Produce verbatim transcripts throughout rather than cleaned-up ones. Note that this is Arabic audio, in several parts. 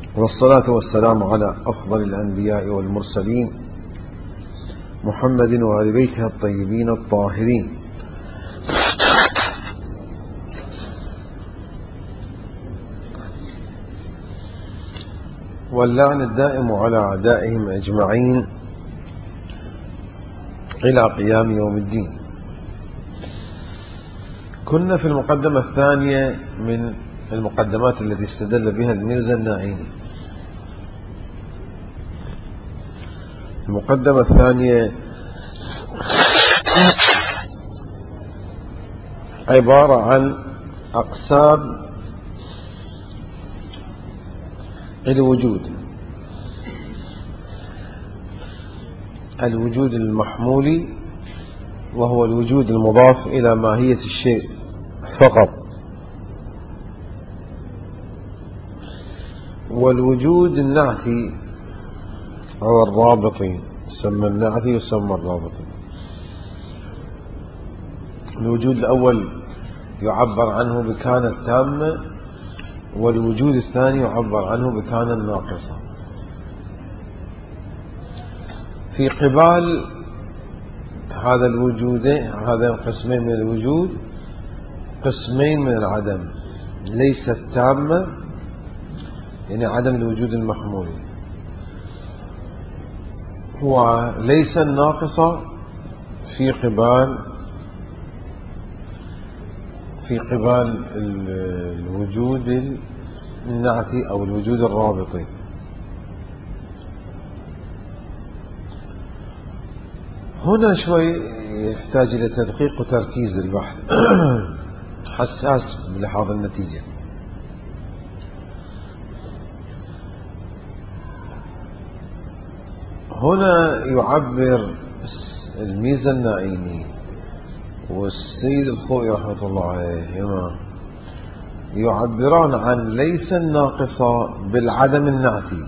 والصلاة والسلام على أفضل الأنبياء والمرسلين محمد وآل بيته الطيبين الطاهرين. واللعن الدائم على أعدائهم أجمعين إلى قيام يوم الدين. كنا في المقدمة الثانية من المقدمات التي استدل بها الميرزا الناعيني. المقدمة الثانية عبارة عن أقسام الوجود: الوجود المحمولي وهو الوجود المضاف إلى ماهية الشيء فقط، والوجود النعتي هو الرابطي، يسمى النعتي يسمى الرابطي. الوجود الأول يعبر عنه بكان التامة، والوجود الثاني يعبر عنه بكان الناقصة. في قبال هذا الوجود هذا القسمين من الوجود قسمين من العدم: ليس التامة يعني عدم الوجود المحمولي، وليس الناقصة في قبال في قبال الوجود النعتي أو الوجود الرابطي. هنا شوي يحتاج إلى تدقيق وتركيز البحث حساس بلحاظ النتيجة. هنا يعبر الميرزا الناعيني والسيد الخوئي رحمة الله عليهما يعبران عن ليس الناقصة بالعدم النعتي،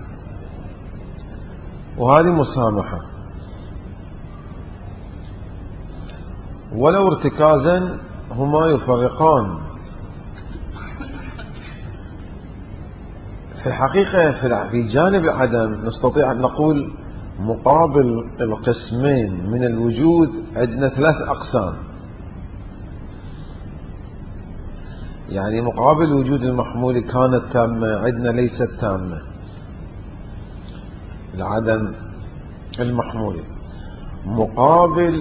وهذه مسامحة ولو ارتكازا هما يفرقان. في الحقيقة في جانب العدم نستطيع أن نقول مقابل القسمين من الوجود عندنا ثلاث أقسام. يعني مقابل الوجود المحمول كانت تامة عندنا ليست تامة، العدم المحمول. مقابل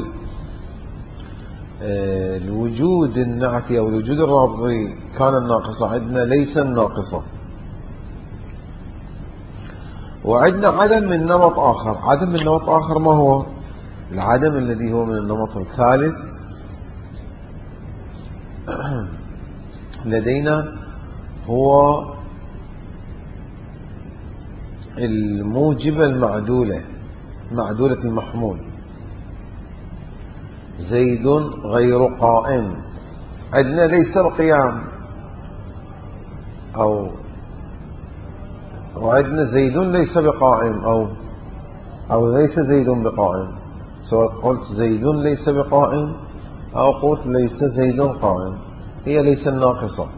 الوجود النعتي أو الوجود الرابطي كان الناقصة عندنا ليس الناقصة. وعندنا عدم من نمط آخر. عدم من نمط آخر ما هو؟ العدم الذي هو من النمط الثالث لدينا هو الموجبة المعدولة، معدولة المحمول. زيد غير قائم، عندنا ليس القيام، أو وعندنا زيد ليس بقائم، أو أو ليس زيد بقائم. سواء قلت زيد ليس بقائم أو قلت ليس زيد قائم، هي ليس الناقصة.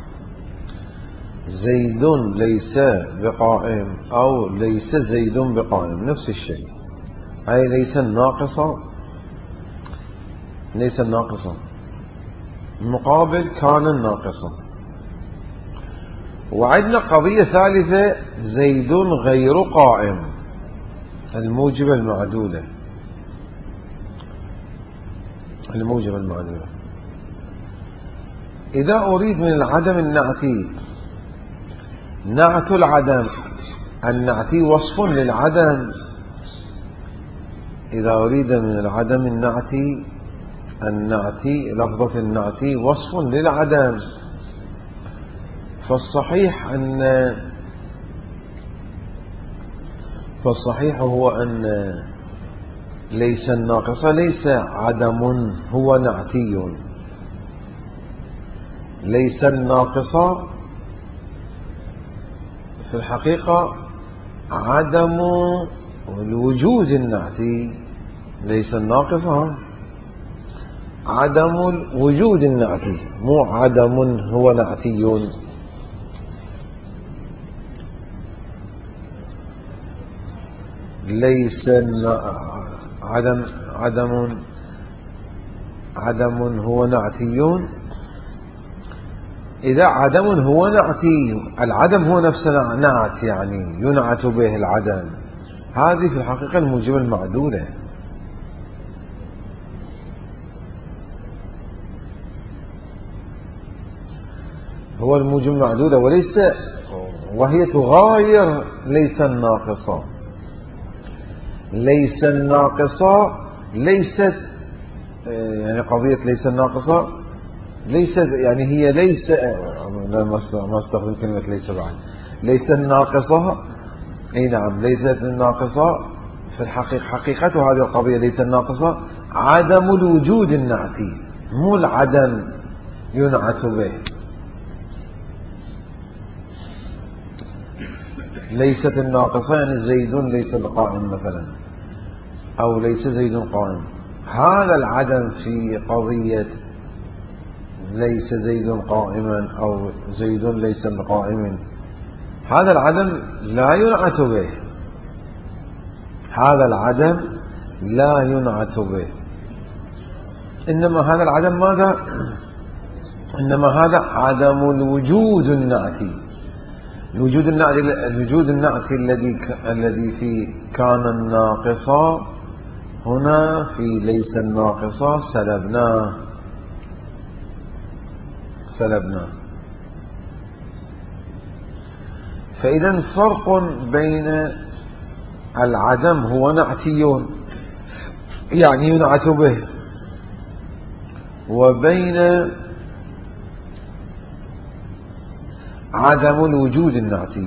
زيد ليس بقائم أو ليس زيد بقائم نفس الشيء، أي ليس الناقصة ليس الناقصة مقابل كان الناقصة. وعندنا قضية ثالثة: زيد غير قائم، الموجبة المعدولة. الموجبة المعدولة إذا أريد من العدم النعتي نعت العدم، النعتي وصف للعدم. إذا أريد من العدم النعتي النعتي لفظة النعتي وصف للعدم، فالصحيح أن فالصحيح هو أن ليس الناقصة ليس عدم، هو نعتي. ليس الناقصة في الحقيقة عدم الوجود النعتي، ليس الناقصة عدم الوجود النعتي، مو عدم هو نعتي. ليس عدم عدم عدم هو نعتي. إذا عدم هو نعتي، العدم هو نفسه نعت، يعني ينعت به العدم، هذه في الحقيقة الموجبة المعدولة. هو الموجب المعدولة، وليس وهي تغاير ليس الناقصة. ليس الناقصة ليست يعني قضية ليس الناقصة ليست يعني هي ليس لا ما استخدم كلمة ليس بعد. ليس الناقصة اي نعم ليست الناقصة في الحقيقة، حقيقة هذه القضية ليس الناقصة عدم الوجود النعتي، مو العدم ينعت به. ليست الناقصة يعني زيد ليس بقائم مثلا، أو ليس زيد قائم. هذا العدم في قضية ليس زيد قائما أو زيد ليس بقائم، هذا العدم لا ينعت به. هذا العدم لا ينعت به، إنما هذا العدم ماذا؟ إنما هذا عدم الوجود النعتي. الوجود النعتي الوجود النعتي الذي الذي في كان الناقصة هنا في ليس الناقصة سلبناه سلبناه. فإذا فرق بين العدم هو نعتي يعني ينعت به، وبين عدم الوجود النعتي.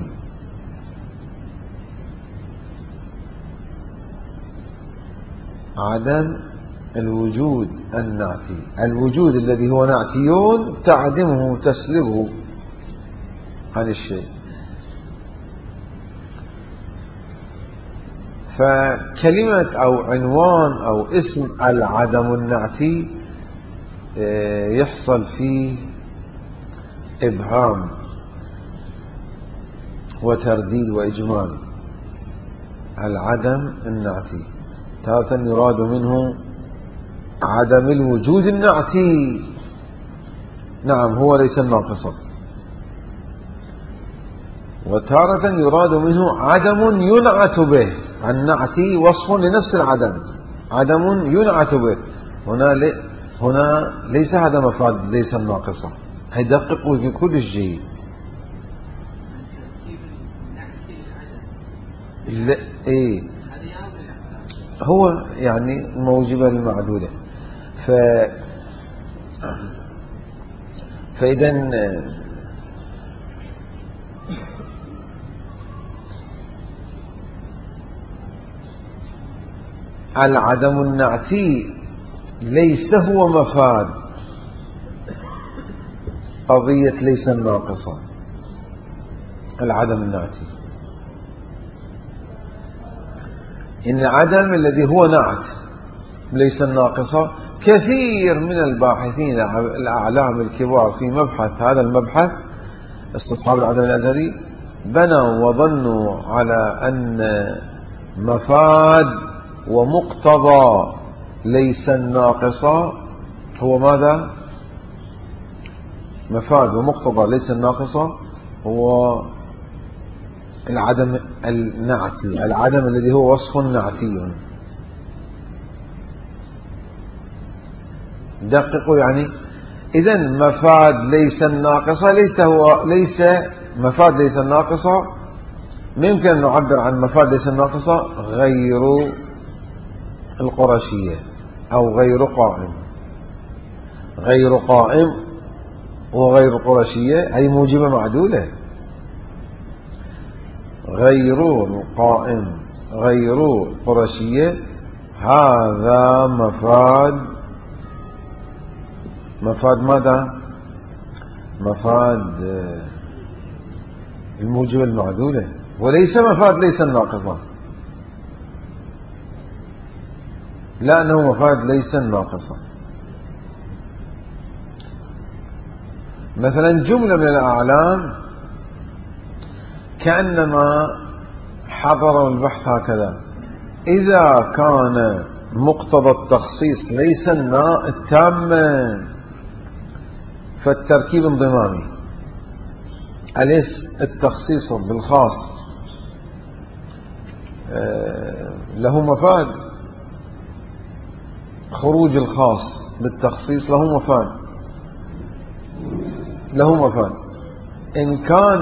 عدم الوجود النعتي، الوجود الذي هو نعتي تعدمه تسلبه عن الشيء. فكلمة أو عنوان أو اسم العدم النعتي يحصل فيه إبهام وترديد وإجمال. العدم النعتي تارة يراد منه عدم الوجود النعتي، نعم هو ليس الناقصة، وتارة يراد منه عدم ينعت به. النعتي وصف لنفس العدم، عدم ينعت به. هنا لي هنا ليس هذا مفاد ليس الناقصة، هيدققوا في كل شيء. لا ايه هو يعني موجبة المعدودة. ف فإذا العدم النعتي ليس هو مفاد قضية ليس الناقصة. العدم النعتي إن العدم الذي هو نعت ليس الناقصة، كثير من الباحثين الأعلام الكبار في مبحث هذا المبحث استصحاب العدم الأزلي بنوا وظنوا على أن مفاد ومقتضى ليس الناقصة هو ماذا؟ مفاد ومقتضى ليس الناقصة هو العدم النعتي، العدم الذي هو وصف نعتي. دققوا يعني إذا مفاد ليس الناقصة ليس هو ليس مفاد ليس الناقصة. ممكن أن نعبر عن مفاد ليس الناقصة غير القرشية أو غير قائم. غير قائم وغير قرشية أي موجبة معدولة. غير القائم غير قرشية هذا مفاد. مفاد ماذا؟ مفاد الموجبة المعدولة، وليس مفاد ليس الناقصة، لأنه مفاد ليس الناقصة. مثلا جملة من الأعلام كأنما حضروا البحث هكذا إذا كان مقتضى التخصيص ليس تاما فالتركيب انضمامي. أليس التخصيص بالخاص له مفاد؟ خروج الخاص بالتخصيص له مفاد، له مفاد. إن كان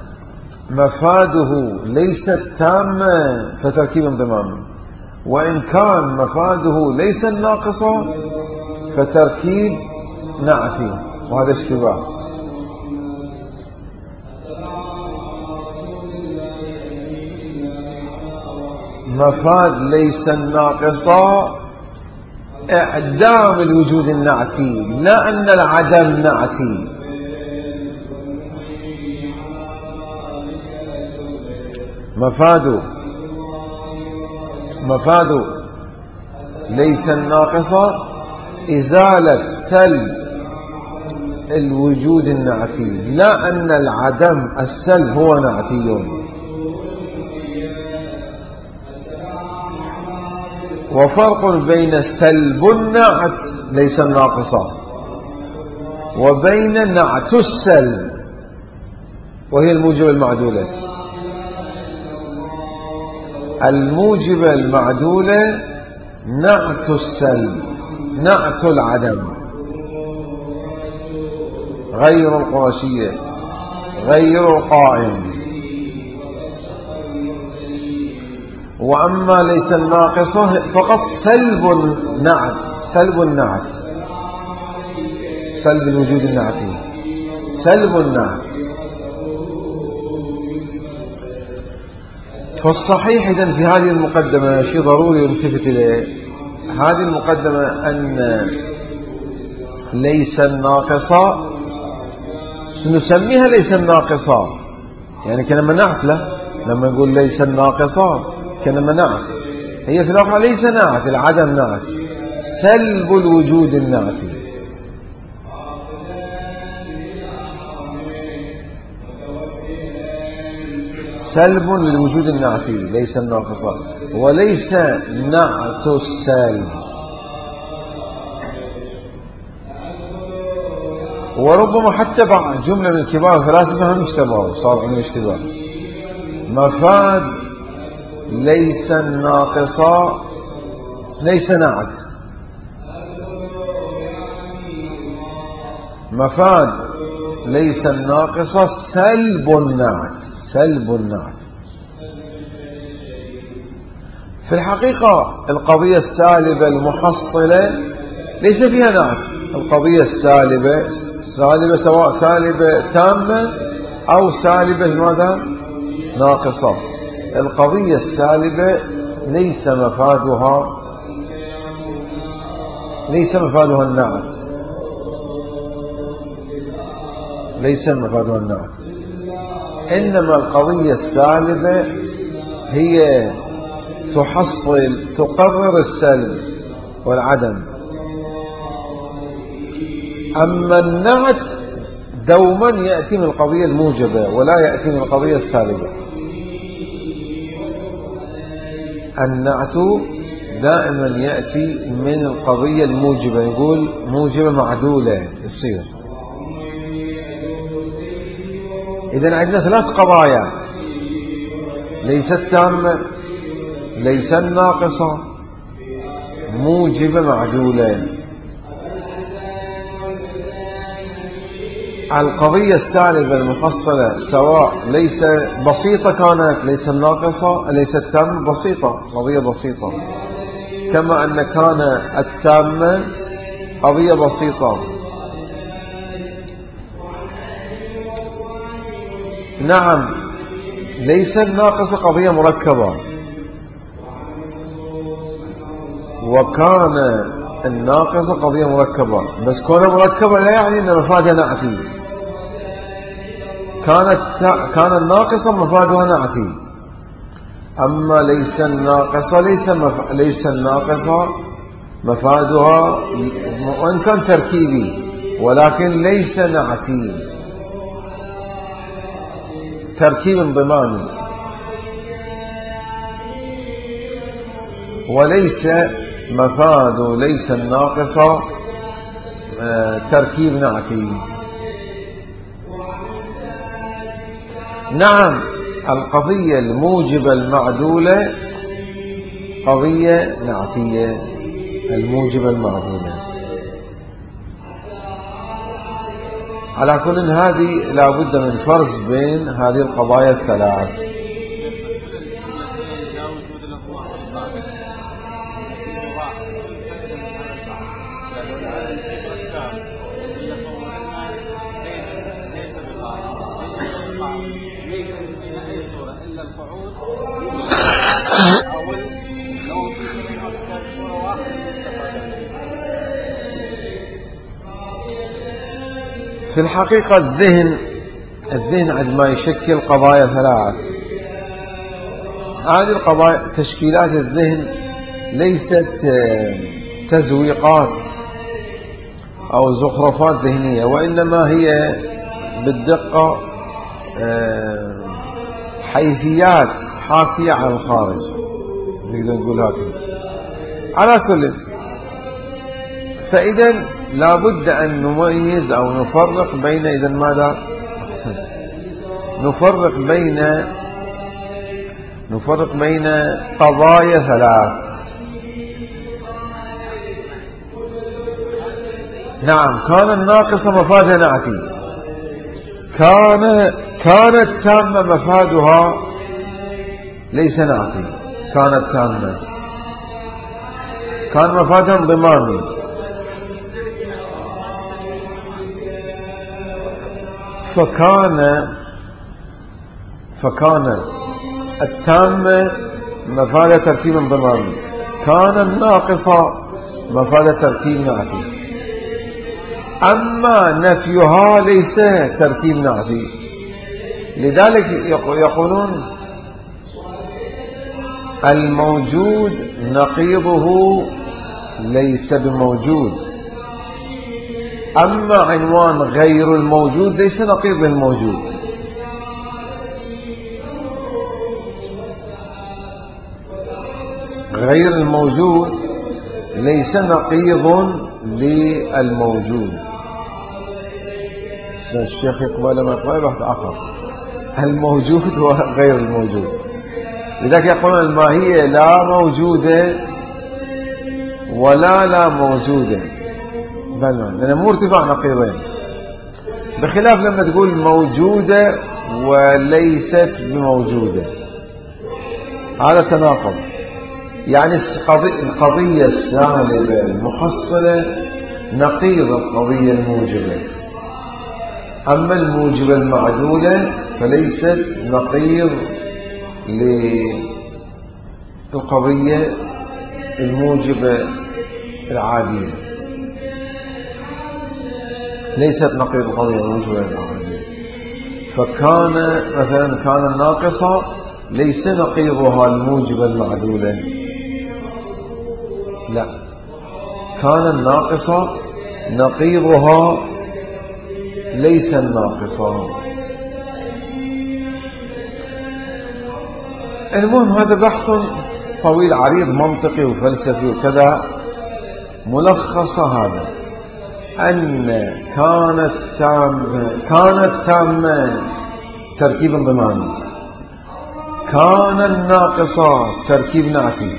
مفاده ليس تاما فتركيب انضمامي، وإن كان مفاده ليس ناقصا فتركيب نعتي، وهذا اشتباه. مفاد ليس ناقصا إعدام الوجود النعتي، لا أن العدم نعتي. مفاد مفاد ليس الناقصة إزالة سلب الوجود النعتي، لا أن العدم السلب هو نعتي. وفرق بين سلب النعت ليس الناقصة وبين نعت السلب وهي الموجبة المعدولة. الموجبة المعدولة نعت السلب، نعت العدم، غير القرشية، غير القائم. وأما ليس الناقصة فقط سلب النعت، سلب النعت، سلب الوجود النعتي، سلب النعت. فالصحيح إذن في هذه المقدمة شيء ضروري يلتفت إليه، هذه المقدمة أن ليس الناقصة سنسميها ليس الناقصة، يعني كنا منعت له لما نقول ليس الناقصة كنا منعت، هي في الواقع ليس نعت، العدم نعت، سلب الوجود النعتي. سلب للوجود النعتي ليس الناقصة، وليس نعت السلب. وربما حتى بعض جملة من كبار الفلاسفة هم اشتبهوا، صار عندهم اشتباه. مفاد ليس الناقصة ليس نعت، مفاد ليس الناقصة سلب النعت، سلب النعت. في الحقيقة القضية السالبة المحصلة ليس فيها نعت. القضية السالبة سالبة سواء سالبة تامة أو سالبة ماذا؟ ناقصة. القضية السالبة ليس مفادها ليس مفادها النعت، ليس مفادها النعت، إنما القضية السالبة هي تحصل تقرر السلب والعدم. أما النعت دوما يأتي من القضية الموجبة ولا يأتي من القضية السالبة. النعت دائما يأتي من القضية الموجبة، يقول موجبة معدولة يصير. إذن عندنا ثلاث قضايا، ليست تامة، ليس الناقصة، موجبة معدولة. القضية السالبة المفصلة سواء ليس بسيطة كانت، ليس الناقصة ليست تامة، بسيطة، قضية بسيطة، كما أن كان التامة قضية بسيطة. نعم ليس الناقصة قضية مركبة، وكان الناقصة قضية مركبة، بس كونها مركبة لا يعني أن مفادها نعتي. كانت كان الناقصة مفادها نعتي. أما ليس الناقصة ليس مف... ليس الناقصة مفادها وإن كان تركيبي ولكن ليس نعتي، تركيب انضمامي. وليس مفاد ليس الناقصة تركيب نعتي. نعم، القضية الموجبة المعدولة قضية نعتية، الموجبة المعدولة. على كل هذه لا بد من فرز بين هذه القضايا الثلاث. في الحقيقة الذهن الذهن عندما يشكل قضايا ثلاث، هذه القضايا تشكيلات الذهن ليست تزويقات أو زخرفات ذهنية، وإنما هي بالدقة حيثيات حاكية عن الخارج، نقدر نقول هكذا. على كل، فإذا لا بد أن نميز أو نفرق بين إذا ماذا أحسن نفرق بين نفرق بين قضايا ثلاث. نعم، كان الناقصة مفادها نعتي، كان كانت تامة مفادها ليس نعتي، كانت تامة، كان مفادها انضمامي، فكان فكان التامة مفاد تركيب انضمامي، كان الناقصة مفاد تركيب نعتي. أما نفيها ليس تركيب نعتي، لذلك يقولون الموجود نقيضه ليس بموجود، أما عنوان غير الموجود ليس نقيض الموجود. غير الموجود ليس نقيض للموجود. الشيخ يقبل ما يقبل بحث آخر، الموجود وغير الموجود. لذلك يقولون الماهية لا موجودة ولا لا موجودة، لأن مو ارتفاع نقيضين، بخلاف لما تقول موجودة وليست بموجودة، هذا تناقض. يعني القضية السالبة المحصلة نقيض القضية الموجبة، أما الموجبة المعدولة فليست نقيض للقضية الموجبة العادية، ليست نقيض القضية الموجبة العادية. فكان مثلا كان الناقصة ليس نقيضها الموجبة المعدولة، لا، كان الناقصة نقيضها ليس الناقصة. المهم هذا بحث طويل عريض منطقي وفلسفي وكذا. ملخص هذا أن كانت تامة كانت تامة تركيب انضمامي، كان الناقصة تركيب نعتي،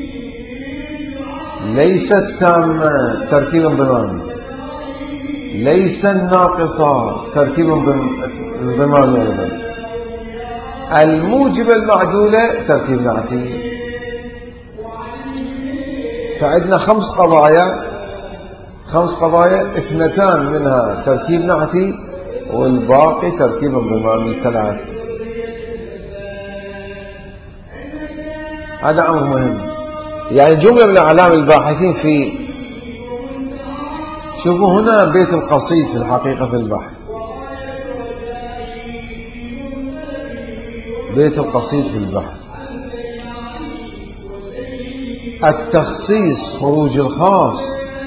ليست تامة تركيب انضمامي، ليس الناقصة تركيب انضمامي أيضا، الموجبة المعدولة تركيب نعتي. فعندنا خمس قضايا خمس قضايا اثنتان منها تركيب نعتي والباقي تركيب انضمامي ثلاث. هذا أمر مهم. يعني جملة من أعلام الباحثين في، شوفوا هنا بيت القصيد في الحقيقة في البحث، بيت القصيد في البحث: التخصيص خروج الخاص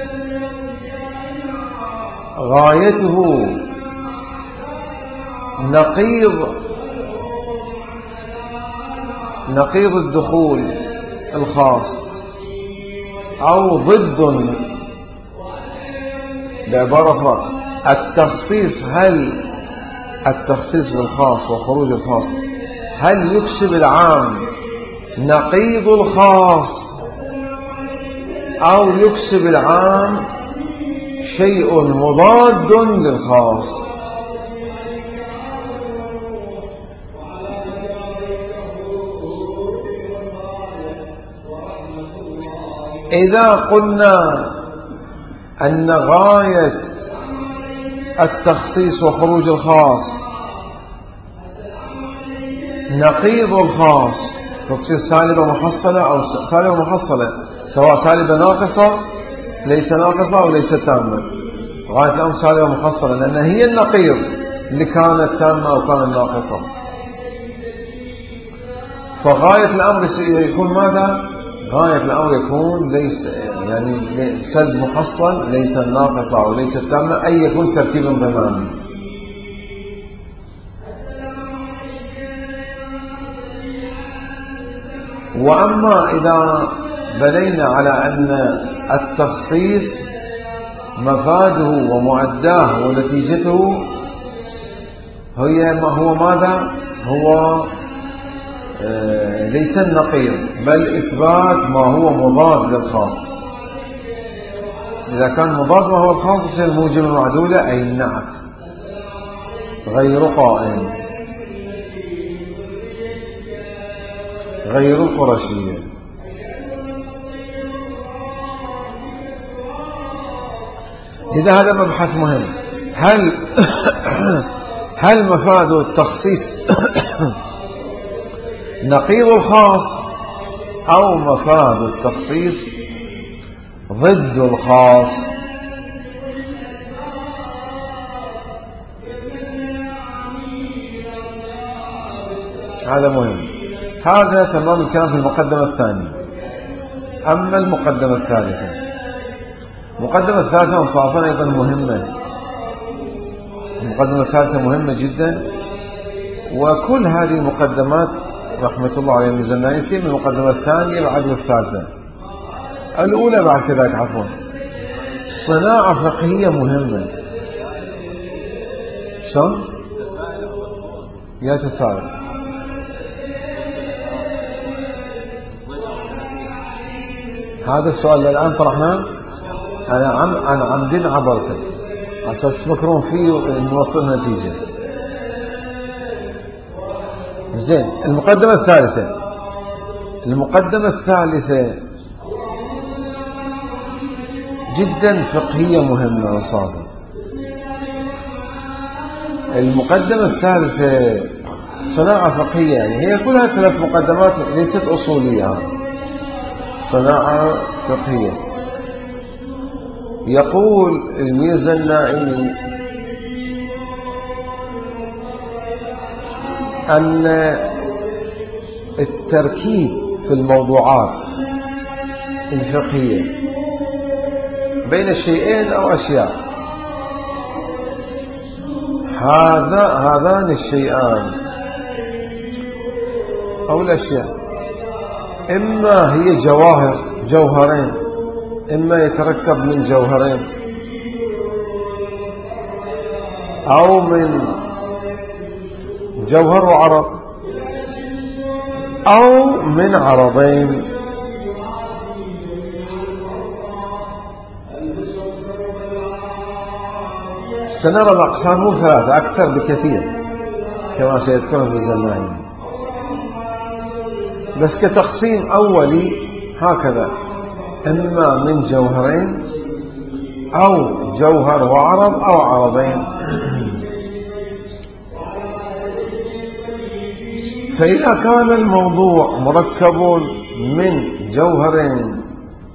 غايته نقيض نقيض الدخول الخاص، أو ضد. بعبارة أخرى، التخصيص، هل التخصيص بالخاص وخروج الخاص هل يكسب العام نقيض الخاص أو يكسب العام شيء مضاد للخاص؟ إذا قلنا أن غاية التخصيص وخروج الخاص نقيض الخاص، فتصير سالبة محصلة أو سالبة محصلة، سواء سالبة ناقصة ليس ناقصة أو ليس تامة. غاية الأمر سالبة محصلة لأنها هي النقيض اللي كانت تامة أو كانت ناقصة. فغاية الأمر يكون ماذا؟ غاية الأمر يكون ليس يعني سلب محصل، ليس ناقصة أو ليس تامة، أي يكون تركيب ضماني. وأما إذا بنينا على أن التخصيص مفاده ومعداه ونتيجته هي ما هو ماذا؟ هو آه ليس النقيض بل إثبات ما هو مضاد للخاص. إذا كان مضاد ما هو الخاص يصير موجب معدولة، أي النعت غير قائم غير القرشية. إذا هذا مبحث مهم، هل هل مفاد التخصيص نقيض الخاص أو مفاد التخصيص ضد الخاص؟ هذا مهم. هذا تمام الكلام في المقدمة الثانية. أما المقدمة الثالثة، المقدمة الثالثة انصافا أيضا مهمة. المقدمة الثالثة مهمة جدا، وكل هذه المقدمات رحمة الله عليه الميزانيسي من المقدمة الثانية بعد الثالثة. الأولى بعد كذلك عفوا. صناعة فقهية مهمة. شلون؟ يا تساؤل. هذا السؤال الآن طرحناه، أنا عم أنا عمدين عبرته أساس تفكرون فيه ونوصل نتيجة. زين، المقدمة الثالثة. المقدمة الثالثة جدا فقهية مهمة وصادمة. المقدمة الثالثة صناعة فقهية، يعني هي كلها ثلاث مقدمات ليست أصولية، صناعة فقهية. يقول الميرزا النائي أن التركيب في الموضوعات الفقهية بين شيئين أو أشياء، هذا هذان الشيئان أو الأشياء إما هي جواهر جوهرين، إما يتركب من جوهرين أو من جوهر وعرض أو من عرضين. سنرى الأقسام مو ثلاثة، أكثر بكثير كما سيذكرون في الزمان، بس كتقسيم أولي هكذا: إما من جوهرين أو جوهر وعرض أو عرضين. فإذا كان الموضوع مركب من جوهرين،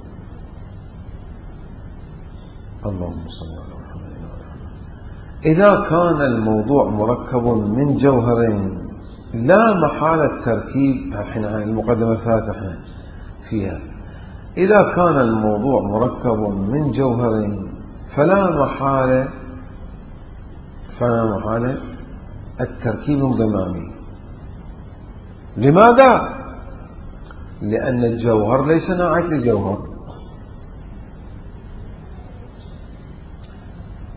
اللهم صل على محمد. إذا كان الموضوع مركب من جوهرين لا محالة التركيب. الحين المقدمة الثالثة فيها، إذا كان الموضوع مركب من جوهرين فلا محالة فلا محالة التركيب الضماني. لماذا؟ لأن الجوهر ليس ناعت لجوهر،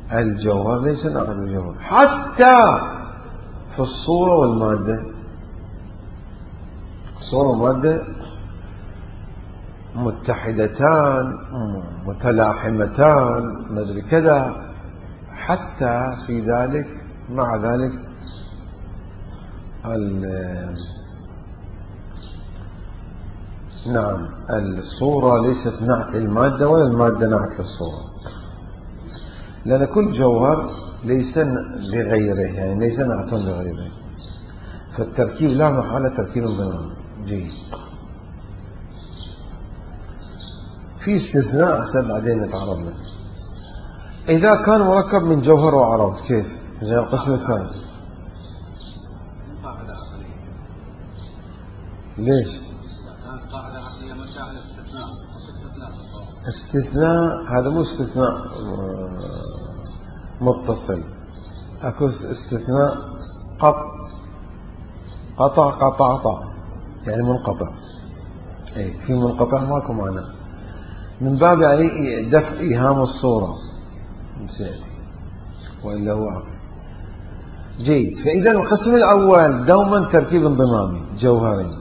الجوهر ليس ناقص الجوهر حتى في الصورة والمادة. الصورة والمادة متحدتان متلاحمتان مدري كذا، حتى في ذلك مع ذلك نعم الصورة ليست نعت المادة ولا المادة نعت للصورة، لأن كل جوهر ليس لغيره، يعني ليس نعت لغيره، فالتركيب لا محالة تركيب ضمني. جيد. في استثناء حسب بعدين نتعرض له. إذا كان مركب من جوهر وعرض كيف؟ زي القسم الثاني. ليش؟ استثناء هذا مو استثناء متصل، اكو استثناء قط قطع قطع قطع يعني منقطع. اي في منقطع ماكو معنى، من باب يعني دفع ايهام الصورة سيأتي والا هو عقل. جيد. فاذا القسم الاول دوما تركيب انضمامي جوهرين.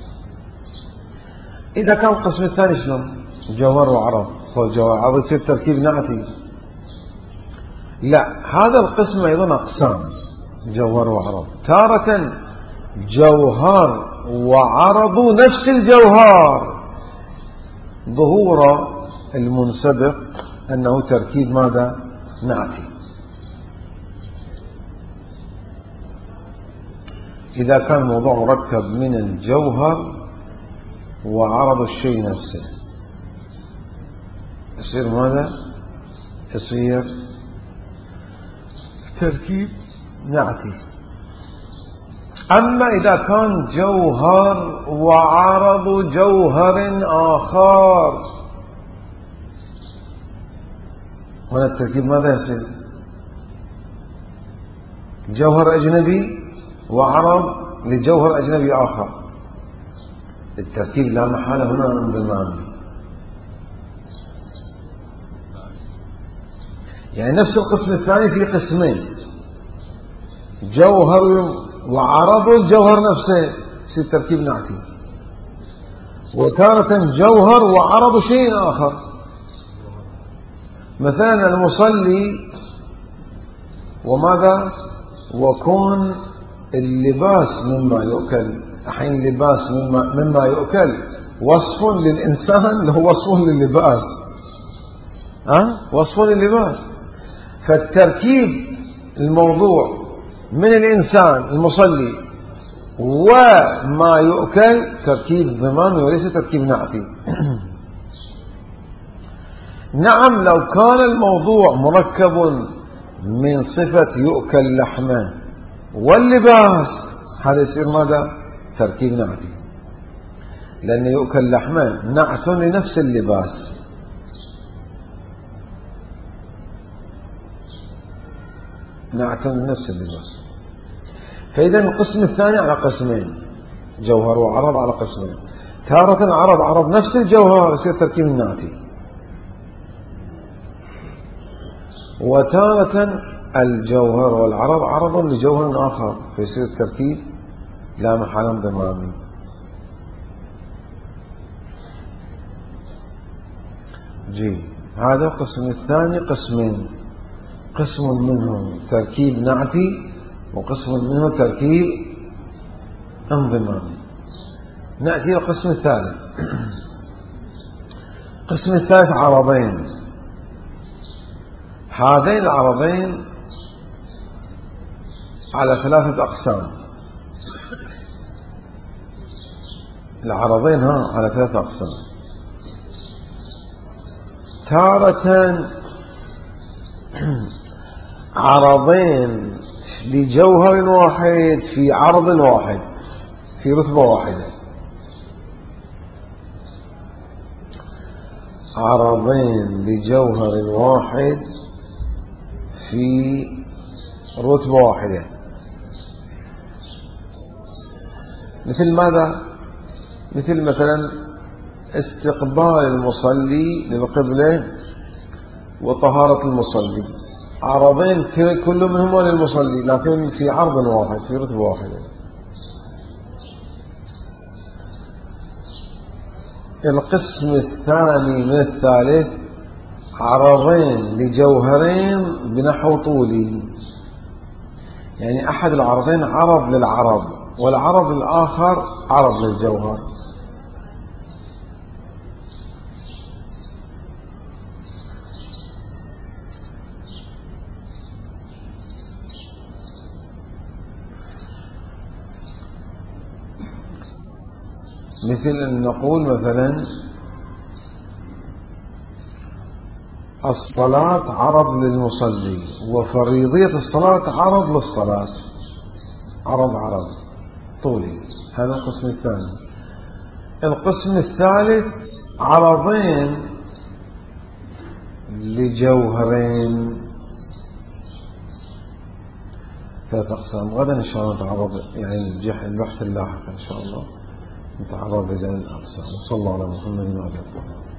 اذا كان القسم الثاني شلون؟ جوهر وعرض، هو جوهر وعرض يصير تركيب نعتي. لا، هذا القسم ايضا اقسام جوهر وعرض. تارة جوهر وعرض نفس الجوهر، ظهور المنسبق انه تركيب ماذا؟ نعتي. اذا كان الموضوع مركب من الجوهر وعرض الشيء نفسه يصير ماذا؟ يصير تركيب نعتي. أما إذا كان جوهر وعرض جوهر آخر، هنا التركيب ماذا يصير؟ جوهر أجنبي وعرض لجوهر أجنبي آخر، التركيب لا محالة هنا انضمامي. يعني نفس القسم الثاني في قسمين، جوهر وعرض الجوهر نفسه يصير تركيب نعتي، وتارة جوهر وعرض شيء آخر. مثلا المصلي وماذا؟ وكون اللباس مما يؤكل. الحين اللباس مما, مما يؤكل وصف للإنسان له وصف لللباس، أه؟ وصف لللباس. فالتركيب الموضوع من الإنسان المصلي وما يؤكل تركيب ضمامي وليس تركيب نعتي. نعم لو كان الموضوع مركب من صفة يؤكل لحمه واللباس، هذا يصير ماذا؟ تركيب نعتي، لأن يؤكل لحمه نعت لنفس اللباس. نعت لنفس اللباس. فإذا القسم الثاني على قسمين، جوهر وعرض على قسمين. تارة عرض عرض نفس الجوهر يصير تركيب النعتي، وتارة الجوهر والعرض عرض لجوهر آخر فيصير التركيب لا محل انضمامي. جي. هذا القسم الثاني قسمين، قسم منه تركيب نعتي وقسم منه تركيب انضمامي. نأتي القسم الثالث. القسم الثالث عرضين. هذين العرضين على ثلاثة أقسام. العرضين ها على ثلاثة أقسام. تارة عرضين لجوهر واحد في عرض واحد في رتبة واحدة. عرضين لجوهر واحد في رتبة واحدة. مثل ماذا؟ مثل مثلا استقبال المصلي للقبلة وطهارة المصلي عرضين كل منهما للمصلي لكن في عرض واحد في رتبة واحدة. القسم الثاني من الثالث عرضين لجوهرين بنحو طولي، يعني أحد العرضين عرض للعرض والعرض الآخر عرض للجوهر. مثل أن نقول مثلا الصلاة عرض للمصلي وفريضية الصلاة عرض للصلاة، عرض عرض طولي. هذا القسم الثاني. القسم الثالث عرضين لجوهرين، ثلاث أقسام. غدا إن شاء الله نتعرض يعني البحث اللاحق إن شاء الله نتعرض لهذه الأقسام. وصلى الله على محمد وعلى آله.